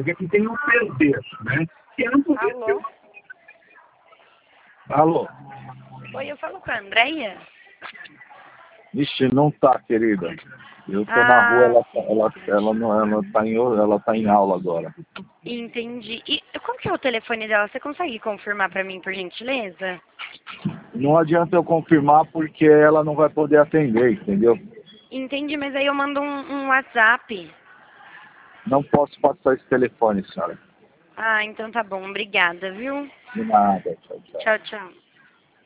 Porque aqui tem um perder, né? Que não poder ter... Alô? Alô? Oi, eu falo com a Andréia? Ixi, não tá, querida. Eu tô na rua, Ah, ela tá em aula agora. entendi. E qual que é o telefone dela? Você consegue confirmar pra mim, por gentileza? Não adianta eu confirmar porque ela não vai poder atender, entendeu? Entendi, mas aí eu mando um WhatsApp. Não posso passar esse telefone, senhora. Ah, então tá bom. Obrigada, viu? De nada, tchau, tchau. Tchau, tchau.